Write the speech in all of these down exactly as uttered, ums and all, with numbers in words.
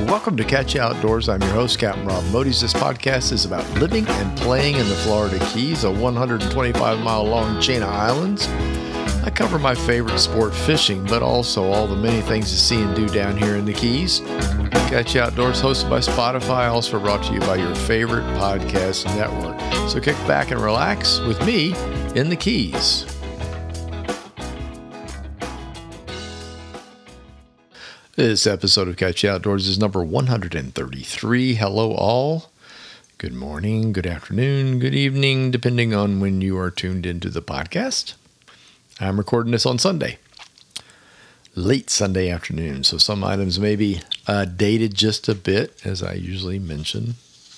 Welcome to Catch You Outdoors. I'm your host, Captain Rob Modies. This podcast is about living and playing in the Florida Keys, a one hundred twenty-five mile long chain of islands. I cover my favorite sport, fishing, but also all the many things to see and do down here in the Keys. Catch You Outdoors, hosted by Spotify, also brought to you by your favorite podcast network. So kick back and relax with me in the Keys. This episode of Catch You Outdoors is number one hundred thirty-three. Hello, all. Good morning, good afternoon, good evening, depending on when you are tuned into the podcast. I'm recording this on Sunday, late Sunday afternoon, so some items may be uh, dated just a bit, as I usually mention.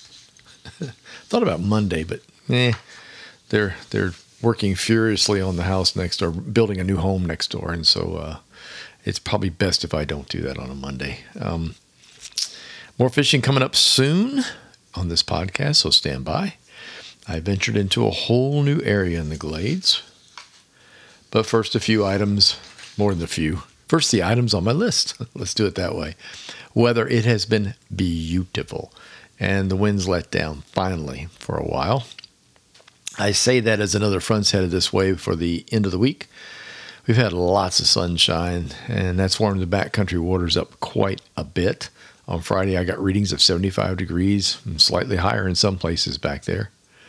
Thought about Monday, but eh, they're they're working furiously on the house next door, building a new home next door, and so uh, it's probably best if I don't do that on a Monday. Um, more fishing coming up soon on this podcast, so stand by. I ventured into a whole new area in the Glades. But first, a few items, more than a few. First, the items on my list. Let's do it that way. Weather, it has been beautiful, and the wind's let down, finally, for a while. I say that as another front's headed this way for the end of the week. We've had lots of sunshine, and that's warmed the backcountry waters up quite a bit. On Friday, I got readings of seventy-five degrees, and slightly higher in some places back there.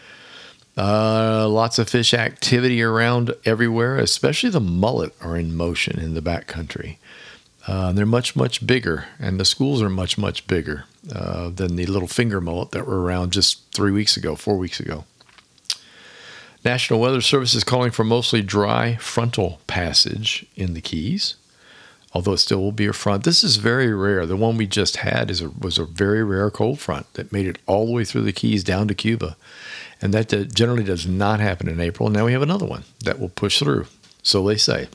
Uh, lots of fish activity around everywhere, especially the mullet are in motion in the backcountry. Uh, they're much, much bigger, and the schools are much, much bigger uh, than the little finger mullet that were around just three weeks ago, four weeks ago. National Weather Service is calling for mostly dry frontal passage in the Keys, although it still will be a front. This is very rare. The one we just had is a, was a very rare cold front that made it all the way through the Keys down to Cuba. And that generally does not happen in April. Now we have another one that will push through. So they say.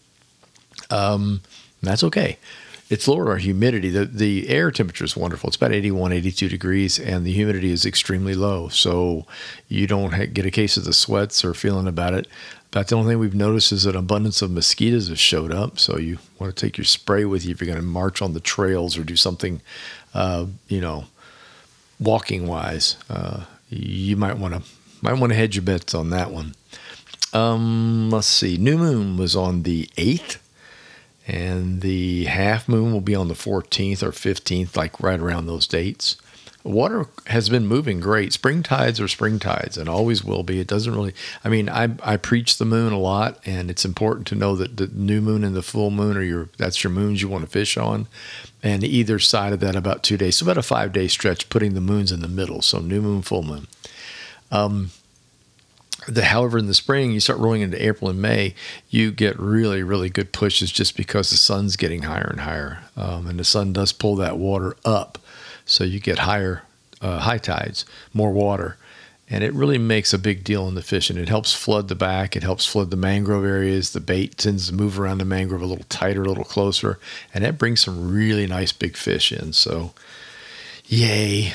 Um, that's okay. It's lowered our humidity. The, the air temperature is wonderful. It's about eighty-one, eighty-two degrees, and the humidity is extremely low. So you don't ha- get a case of the sweats or feeling about it. But the only thing we've noticed is an abundance of mosquitoes have showed up. So you want to take your spray with you if you're going to march on the trails or do something, uh, you know, walking-wise. Uh You might want to might want to hedge your bets on that one. Um, let's see. New moon was on the eighth, and the half moon will be on the fourteenth or fifteenth, like right around those dates. Water has been moving great. Spring tides are spring tides, and always will be. It doesn't really. I mean, I I preach the moon a lot, and it's important to know that the new moon and the full moon are your that's your moons you want to fish on. And either side of that about two days. So about a five-day stretch, putting the moons in the middle. So new moon, full moon. Um, the, however, in the spring, you start rolling into April and May, you get really, really good pushes just because the sun's getting higher and higher. Um, and the sun does pull that water up. So you get higher uh, high tides, more water. And it really makes a big deal in the fishing. It helps flood the back. It helps flood the mangrove areas. The bait tends to move around the mangrove a little tighter, a little closer. And that brings some really nice big fish in. So, yay.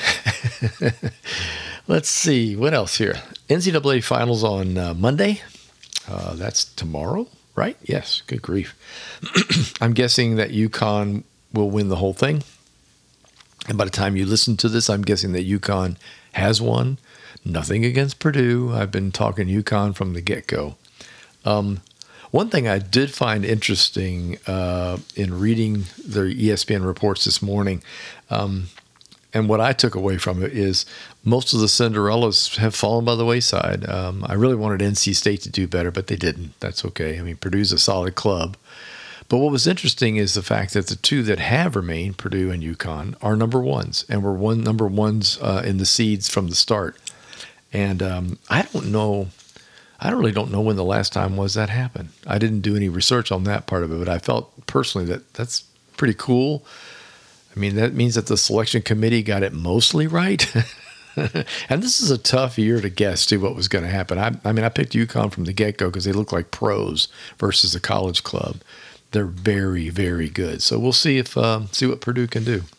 Let's see. What else here? N C double A finals on uh, Monday. Uh, that's tomorrow, right? Yes. Good grief. I'm guessing that UConn will win the whole thing. And by the time you listen to this, I'm guessing that UConn has won. Nothing against Purdue. I've been talking UConn from the get-go. Um, one thing I did find interesting uh, in reading the E S P N reports this morning, um, and what I took away from it is most of the Cinderellas have fallen by the wayside. Um, I really wanted N C State to do better, but they didn't. That's okay. I mean, Purdue's a solid club. But what was interesting is the fact that the two that have remained, Purdue and UConn, are number ones, and were one number ones uh, in the seeds from the start. And um, I don't know, I really don't know when the last time was that happened. I didn't do any research on that part of it, but I felt personally that that's pretty cool. I mean, that means that the selection committee got it mostly right. And this is a tough year to guess, too, what was going to happen. I, I mean, I picked UConn from the get-go because they look like pros versus a college club. They're very, very good. So we'll see if uh, see what Purdue can do.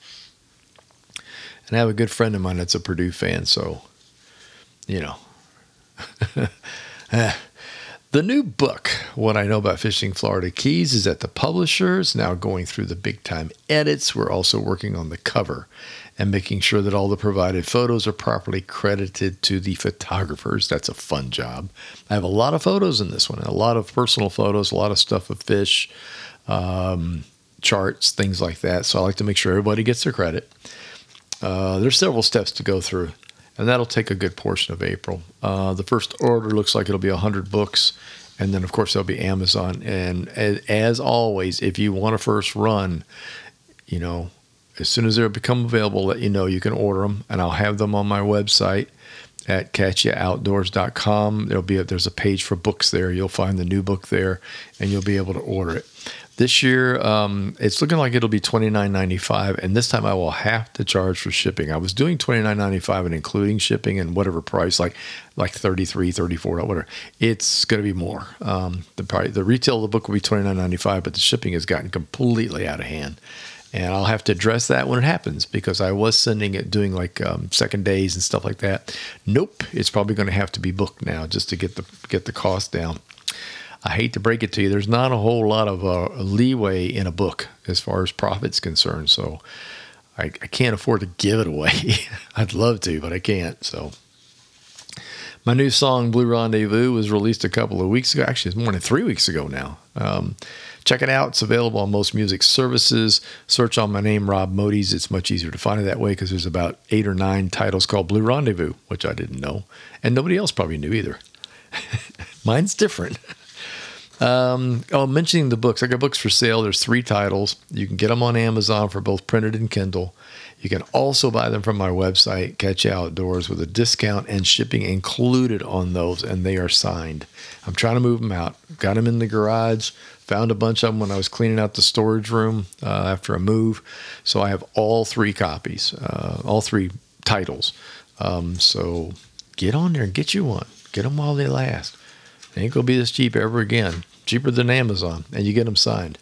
And I have a good friend of mine that's a Purdue fan, so... You know, The new book, What I Know About Fishing Florida Keys, is at the publisher. It's now going through the big time edits. We're also working on the cover and making sure that all the provided photos are properly credited to the photographers. That's a fun job. I have a lot of photos in this one, a lot of personal photos, a lot of stuff of fish, um, charts, things like that. So I like to make sure everybody gets their credit. Uh, there's several steps to go through, and that'll take a good portion of April. Uh, the first order looks like it'll be one hundred books, and then, of course, there'll be Amazon. And as, as always, if you want to first run, you know, as soon as they become available, let you know you can order them, and I'll have them on my website at catch ya outdoors dot com. There'll be a, there's a page for books there. You'll find the new book there, and you'll be able to order it. This year, um, it's looking like it'll be twenty-nine ninety-five, and this time I will have to charge for shipping. I was doing twenty-nine ninety-five and including shipping and whatever price, like like thirty-three, thirty-four, whatever. It's going to be more. Um, the price, the retail of the book will be twenty-nine ninety-five, but the shipping has gotten completely out of hand. And I'll have to address that when it happens, because I was sending it, doing like um, second days and stuff like that. Nope, it's probably going to have to be booked now just to get the get the cost down. I hate to break it to you, there's not a whole lot of uh, leeway in a book as far as profit's concerned. So I, I can't afford to give it away. I'd love to, but I can't. So my new song, Blue Rendezvous, was released a couple of weeks ago. Actually, it's more than three weeks ago now. Um, check it out. It's available on most music services. Search on my name, Rob Modes. It's much easier to find it that way because there's about eight or nine titles called Blue Rendezvous, which I didn't know. And nobody else probably knew either. Mine's different. Um, oh, mentioning the books, I got books for sale. There's three titles. You can get them on Amazon for both printed and Kindle. You can also buy them from my website, Catch Ya Outdoors, with a discount and shipping included on those, and they are signed. I'm trying to move them out. Got them in the garage. Found a bunch of them when I was cleaning out the storage room uh, after a move. So I have all three copies, uh, all three titles. Um, so get on there and get you one. Get them while they last. They ain't going to be this cheap ever again. Cheaper than Amazon, and you get them signed.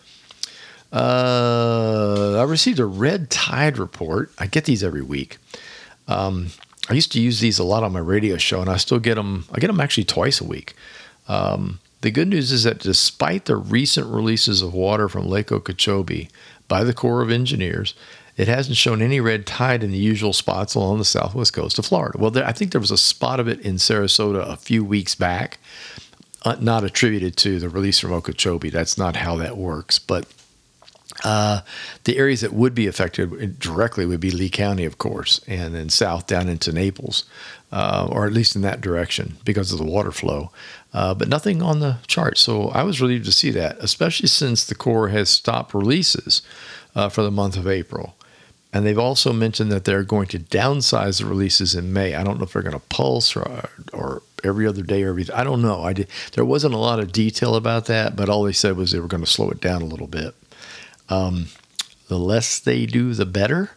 Uh, I received a red tide report. I get these every week. Um, I used to use these a lot on my radio show, and I still get them. I get them actually twice a week. Um, the good news is that despite the recent releases of water from Lake Okeechobee by the Corps of Engineers, it hasn't shown any red tide in the usual spots along the southwest coast of Florida. Well, there, I think there was a spot of it in Sarasota a few weeks back, uh, not attributed to the release from Okeechobee. That's not how that works. But uh, the areas that would be affected directly would be Lee County, of course, and then south down into Naples, uh, or at least in that direction because of the water flow. Uh, but nothing on the chart. So I was relieved to see that, especially since the Corps has stopped releases uh, for the month of April. And they've also mentioned that they're going to downsize the releases in May. I don't know if they're going to pulse or, or every other day or every. I don't know. I did, there wasn't a lot of detail about that, but all they said was they were going to slow it down a little bit. Um, the less they do, the better.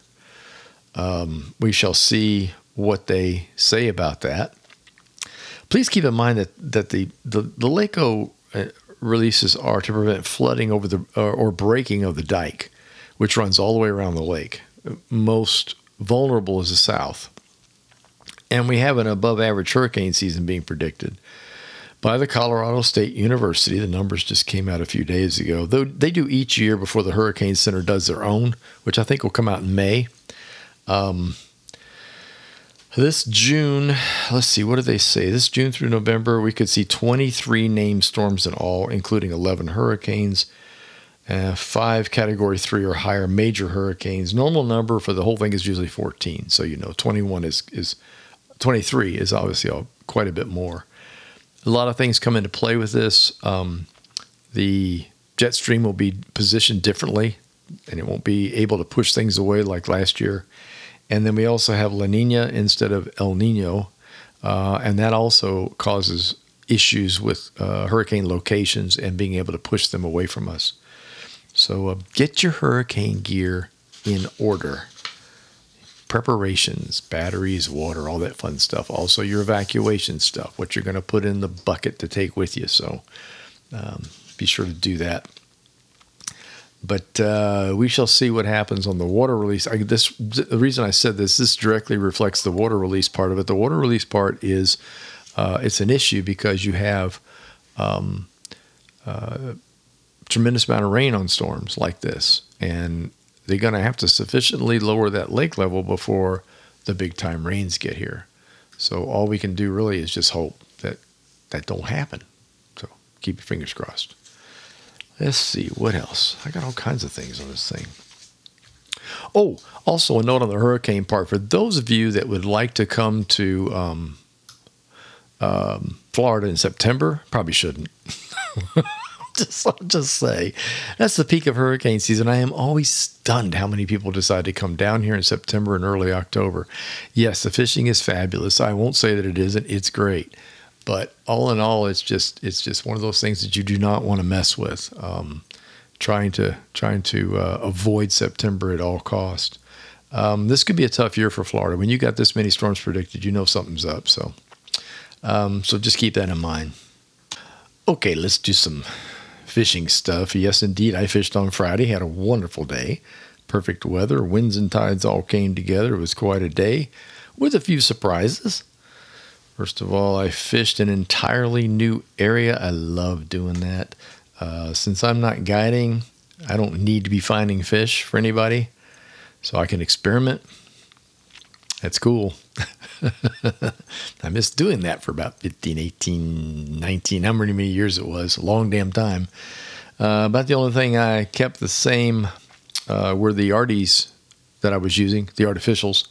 Um, we shall see what they say about that. Please keep in mind that that the the, the LACO releases are to prevent flooding over the or, or breaking of the dike, which runs all the way around the lake. Most vulnerable is the south. And we have an above average hurricane season being predicted by the Colorado State University. The numbers just came out a few days ago. Though they do each year before the Hurricane Center does their own, which I think will come out in May. Um, this June, let's see, what do they say? This June through November, we could see twenty-three named storms in all, including eleven hurricanes. Uh, five category three or higher major hurricanes. Normal number for the whole thing is usually fourteen. So, you know, twenty-one is, is twenty-three is obviously all, quite a bit more. A lot of things come into play with this. Um, the jet stream will be positioned differently, and it won't be able to push things away like last year. And then we also have La Nina instead of El Nino, uh, and that also causes issues with uh, hurricane locations and being able to push them away from us. So uh, get your hurricane gear in order. Preparations, batteries, water, all that fun stuff. Also your evacuation stuff, what you're going to put in the bucket to take with you. So um, be sure to do that. But uh, we shall see what happens on the water release. I, this, the reason I said this, this directly reflects the water release part of it. The water release part is, uh, it's an issue because you have um, uh, tremendous amount of rain on storms like this. And they're going to have to sufficiently lower that lake level before the big time rains get here. So all we can do really is just hope that that don't happen. So keep your fingers crossed. Let's see, what else? I got all kinds of things on this thing. Oh, also a note on the hurricane part. For those of you that would like to come to um, um, Florida in September, probably shouldn't. just, I'll just say, that's the peak of hurricane season. I am always stunned how many people decide to come down here in September and early October. Yes, the fishing is fabulous. I won't say that it isn't. It's great. But all in all, it's just it's just one of those things that you do not want to mess with. Um, trying to trying to uh, avoid September at all cost. Um, this could be a tough year for Florida. When you got this many storms predicted, you know something's up. So, um, so just keep that in mind. Okay, let's do some fishing stuff. Yes, indeed, I fished on Friday. Had a wonderful day. Perfect weather. Winds and tides all came together. It was quite a day with a few surprises. First of all, I fished an entirely new area. I love doing that. Uh, since I'm not guiding, I don't need to be finding fish for anybody, so I can experiment. That's cool. I missed doing that for about fifteen, eighteen, nineteen, how many, many years it was. A long damn time. Uh, about the only thing I kept the same uh, were the arties that I was using, the artificials.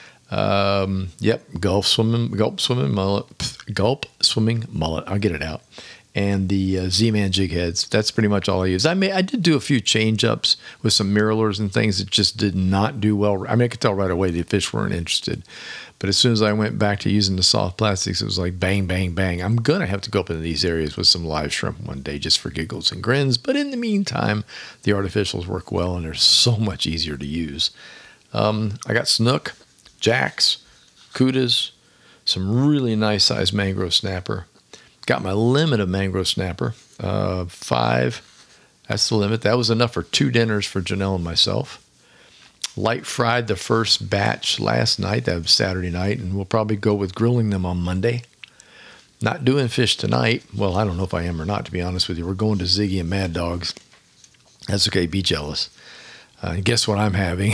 Um, yep, gulp swimming, gulp swimming mullet, gulp swimming mullet. I'll get it out. And the uh, Z-Man jig heads. That's pretty much all I use. I may I did do a few change ups with some mirrors and things that just did not do well. I mean, I could tell right away the fish weren't interested. But as soon as I went back to using the soft plastics, it was like bang, bang, bang. I'm going to have to go up into these areas with some live shrimp one day just for giggles and grins. But in the meantime, the artificials work well and they're so much easier to use. Um, I got snook, jacks, cudas, some really nice sized mangrove snapper. Got my limit of mangrove snapper, uh, five. That's the limit. That was enough for two dinners for Janelle and myself. Light fried the first batch last night. That was Saturday night, and we'll probably go with grilling them on Monday. Not doing fish tonight. Well, I don't know if I am or not, to be honest with you. We're going to Ziggy and Mad Dogs. That's okay. Be jealous. Uh, and guess what I'm having?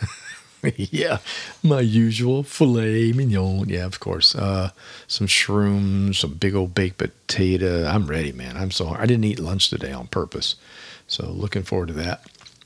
Yeah, my usual filet mignon. Yeah, of course. Uh, some shrooms, some big old baked potato. I'm ready, man. I'm so hungry. I didn't eat lunch today on purpose. So looking forward to that.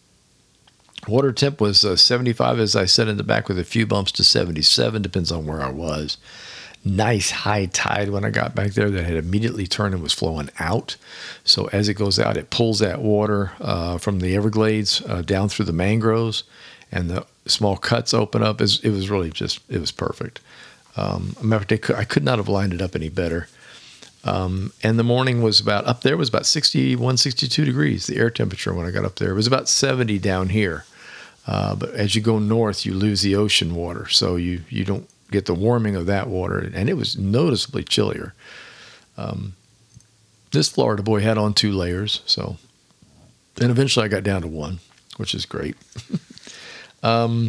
Water temp was uh, seventy-five, as I said in the back, with a few bumps to seventy-seven. Depends on where I was. Nice high tide when I got back there that had immediately turned and was flowing out. So as it goes out, it pulls that water uh, from the Everglades uh, down through the mangroves, and the small cuts open up. It was really just, it was perfect. Um, I could not have lined it up any better. Um, and the morning was about, up there was about sixty-one, sixty-two degrees, the air temperature when I got up there. It was about seventy down here. Uh, but as you go north, you lose the ocean water. So you, you don't get the warming of that water. And it was noticeably chillier. Um, this Florida boy had on two layers. So, and eventually I got down to one, which is great. Um,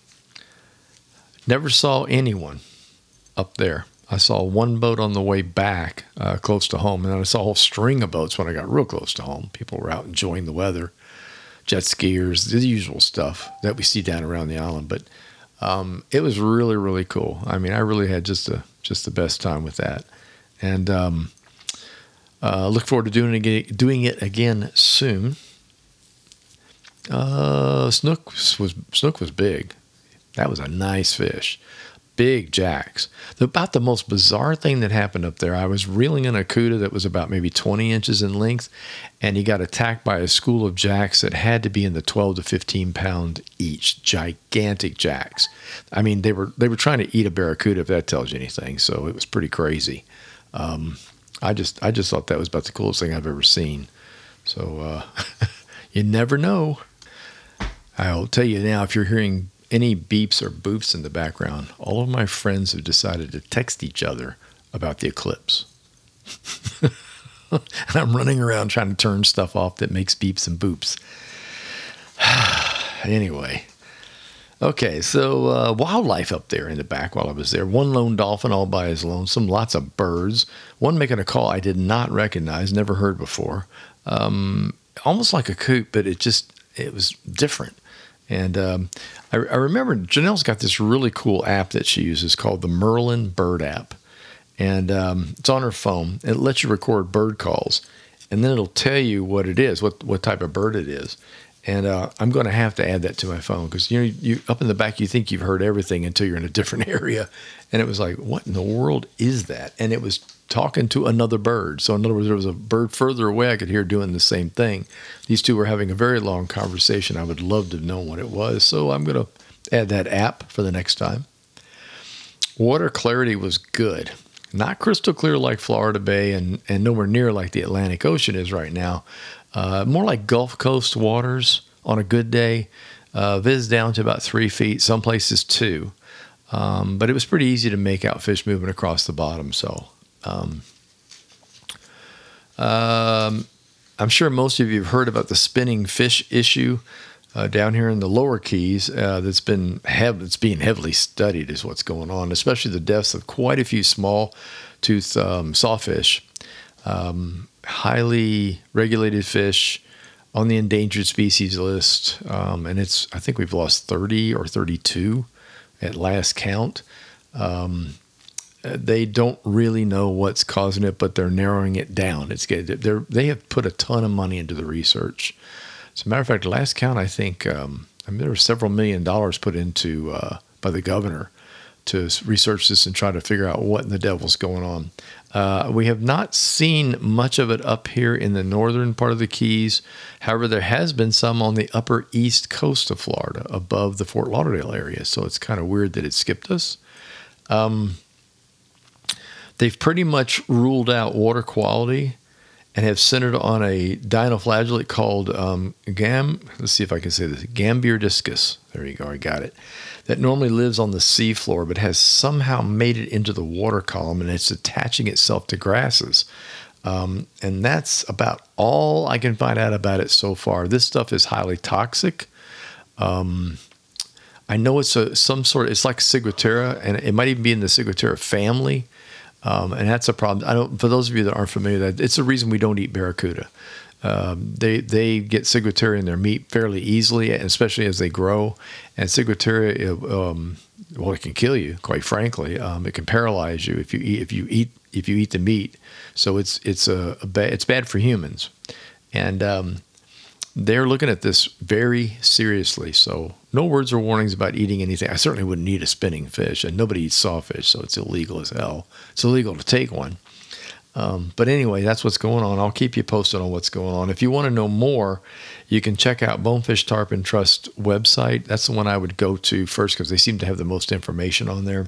never saw anyone up there. I saw one boat on the way back, uh, close to home, and then I saw a whole string of boats when I got real close to home. People were out enjoying the weather, jet skiers, the usual stuff that we see down around the island. But um, it was really, really cool. I mean, I really had just a just the best time with that, and um, uh, look forward to doing it again, doing it again soon. Uh, snook was snook was big. That was a nice fish. Big jacks. The, about the most bizarre thing that happened up there, I was reeling in a cuda that was about maybe twenty inches in length, and he got attacked by a school of jacks that had to be in the twelve to fifteen pound each. Gigantic jacks. I mean, they were they were trying to eat a barracuda, if that tells you anything. So it was pretty crazy. Um, I just I just thought that was about the coolest thing I've ever seen. So uh, you never know. I'll tell you now, if you're hearing any beeps or boops in the background, all of my friends have decided to text each other about the eclipse. And I'm running around trying to turn stuff off that makes beeps and boops. Anyway, Okay, so uh, wildlife up there in the back while I was there. One lone dolphin all by his lonesome, lots of birds. One making a call I did not recognize, never heard before. Um, almost like a coot, but it just, it was different. And um, I, I remember Janelle's got this really cool app that she uses called the Merlin Bird app. And um, it's on her phone. It lets you record bird calls. And then it'll tell you what it is, what, what type of bird it is. And uh, I'm going to have to add that to my phone because, you know, you up in the back, you think you've heard everything until you're in a different area. And it was like, what in the world is that? And it was talking to another bird. So in other words, there was a bird further away I could hear doing the same thing. These two were having a very long conversation. I would love to know what it was. So I'm going to add that app for the next time. Water clarity was good. Not crystal clear like Florida Bay and, and nowhere near like the Atlantic Ocean is right now. Uh, more like Gulf Coast waters on a good day. Uh, Viz down to about three feet, some places two. Um, but it was pretty easy to make out fish moving across the bottom. So um, um, I'm sure most of you have heard about the spinning fish issue uh, down here in the lower Keys. Uh, that's been hev- it's being heavily studied is what's going on, especially the deaths of quite a few small tooth um, sawfish. Um, highly regulated fish on the endangered species list. Um, and it's, I think we've lost thirty or thirty-two at last count. Um, they don't really know what's causing it, but they're narrowing it down. It's they're, they have put a ton of money into the research. As a matter of fact, last count, I think, um, I mean, there were several million dollars put into, uh, by the governor to research this and try to figure out what in the devil's going on. Uh, we have not seen much of it up here in the northern part of the Keys. However, there has been some on the upper east coast of Florida above the Fort Lauderdale area. So it's kind of weird that it skipped us. Um, they've pretty much ruled out water quality and have centered on a dinoflagellate called um, Gam. Let's see if I can say this. Gambierdiscus. There you go. I got it. That normally lives on the seafloor, but has somehow made it into the water column, and it's attaching itself to grasses. Um, and that's about all I can find out about it so far. This stuff is highly toxic. Um, I know it's a some sort of, it's like Ciguatera, and it might even be in the Ciguatera family. Um, and that's a problem. I don't. For those of you that aren't familiar, that it's the reason we don't eat barracuda. Um, they they get Ciguatera in their meat fairly easily, especially as they grow. And Ciguatera, um, well, it can kill you. Quite frankly, um, it can paralyze you if you eat if you eat if you eat the meat. So it's it's a, a ba- it's bad for humans, and um, they're looking at this very seriously. So no words or warnings about eating anything. I certainly wouldn't eat a spinning fish, and nobody eats sawfish, so it's illegal as hell. It's illegal to take one. Um, but anyway, that's what's going on. I'll keep you posted on what's going on. If you want to know more, you can check out Bonefish Tarpon Trust website. That's the one I would go to first because they seem to have the most information on there.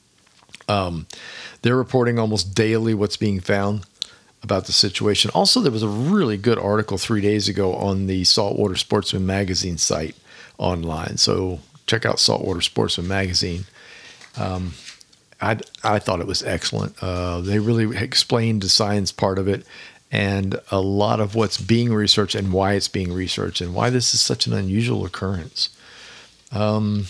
Um, they're reporting almost daily what's being found about the situation. Also, there was a really good article three days ago on the Saltwater Sportsman magazine site online. So check out Saltwater Sportsman magazine. Um, I, I thought it was excellent. Uh, they really explained the science part of it and a lot of what's being researched and why it's being researched and why this is such an unusual occurrence. Um,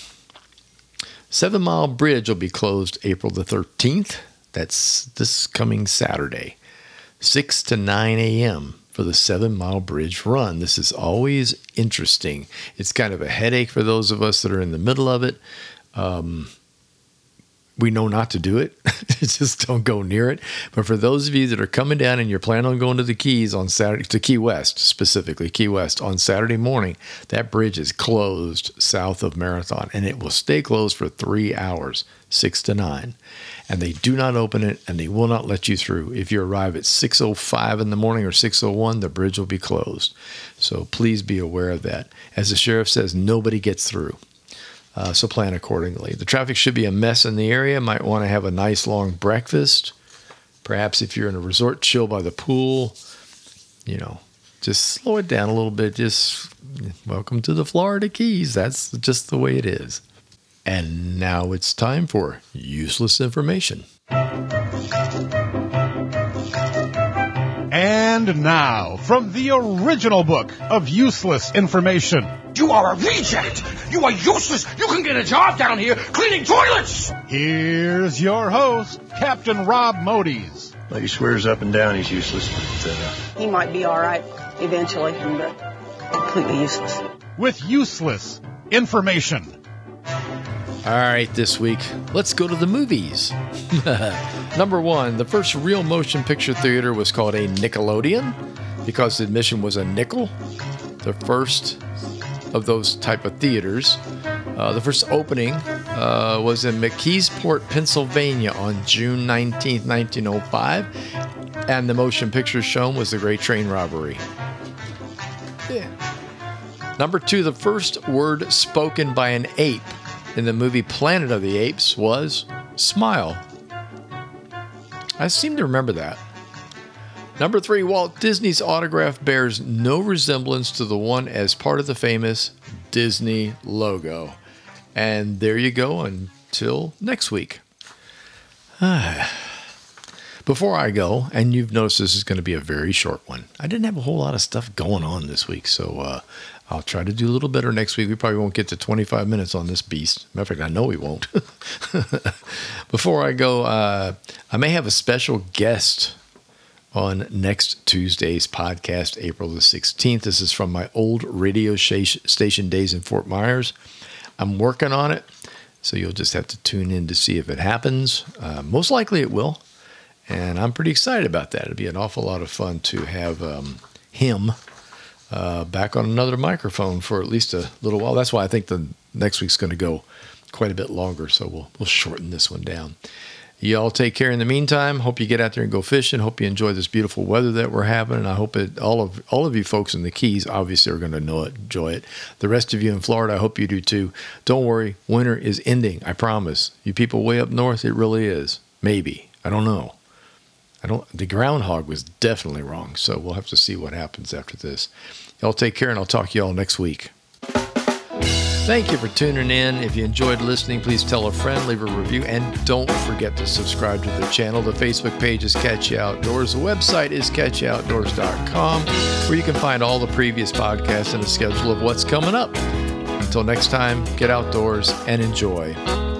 Seven Mile Bridge will be closed April the thirteenth. That's this coming Saturday, six to nine a.m. for the Seven Mile Bridge run. This is always interesting. It's kind of a headache for those of us that are in the middle of it. Um, We know not to do it. Just don't go near it. But for those of you that are coming down and you're planning on going to the Keys on Saturday, to Key West specifically, Key West on Saturday morning, that bridge is closed south of Marathon, and it will stay closed for three hours, six to nine. And they do not open it, and they will not let you through. If you arrive at six oh five in the morning or six oh one, the bridge will be closed. So please be aware of that. As the sheriff says, nobody gets through. Uh, so plan accordingly. The traffic should be a mess in the area. Might want to have a nice long breakfast. Perhaps if you're in a resort, chill by the pool. You know, just slow it down a little bit. Just welcome to the Florida Keys. That's just the way it is. And now it's time for useless information. And now, from the original book of useless information, You are a reject! You are useless! You can get a job down here cleaning toilets! Here's your host, Captain Rob Modies. Well, he swears up and down he's useless, but uh... he might be all right eventually, but completely useless. With useless information. All right, this week, let's go to the movies. Number one, the first real motion picture theater was called a Nickelodeon because the admission was a nickel. The first of those type of theaters. Uh, the first opening uh, was in McKeesport, Pennsylvania on June nineteenth, nineteen oh five. And the motion picture shown was The Great Train Robbery. Yeah. Number two, the first word spoken by an ape in the movie Planet of the Apes was smile. I seem to remember that. Number three, Walt Disney's autograph bears no resemblance to the one as part of the famous Disney logo. And there you go until next week. Before I go, and you've noticed this is going to be a very short one. I didn't have a whole lot of stuff going on this week, so uh, I'll try to do a little better next week. We probably won't get to twenty-five minutes on this beast. Matter of fact, I know we won't. Before I go, uh, I may have a special guest on next Tuesday's podcast, April the sixteenth. This is from my old radio sh- station days in Fort Myers. I'm working on it, so you'll just have to tune in to see if it happens. Uh, most likely it will, and I'm pretty excited about that. It'll be an awful lot of fun to have um, him uh, back on another microphone for at least a little while. That's why I think the next week's going to go quite a bit longer, so we'll we'll shorten this one down. You all take care in the meantime. Hope you get out there and go fishing. Hope you enjoy this beautiful weather that we're having. And I hope it, all of all of you folks in the Keys obviously are going to know it, enjoy it. The rest of you in Florida, I hope you do too. Don't worry, winter is ending. I promise. You people way up north, it really is. Maybe. I don't know. I don't. The groundhog was definitely wrong. So we'll have to see what happens after this. Y'all take care, and I'll talk to y'all next week. Thank you for tuning in. If you enjoyed listening, please tell a friend, leave a review, and don't forget to subscribe to the channel. The Facebook page is Catch You Outdoors. The website is catch you outdoors dot com, where you can find all the previous podcasts and a schedule of what's coming up. Until next time, get outdoors and enjoy.